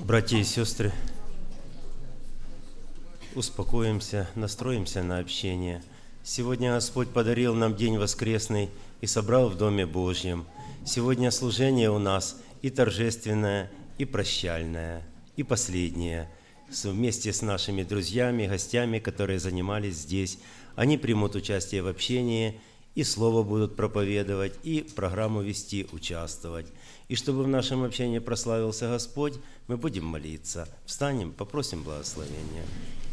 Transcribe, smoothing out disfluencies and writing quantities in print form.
Братья и сестры, успокоимся, настроимся на общение. Сегодня Господь подарил нам день воскресный и собрал в Доме Божьем. Сегодня служение у нас и торжественное, и прощальное, и последнее. Вместе с нашими друзьями, гостями, которые занимались здесь, они примут участие в общении, и слово будут проповедовать, и программу вести, участвовать. И чтобы в нашем общении прославился Господь, мы будем молиться. Встанем, попросим благословения.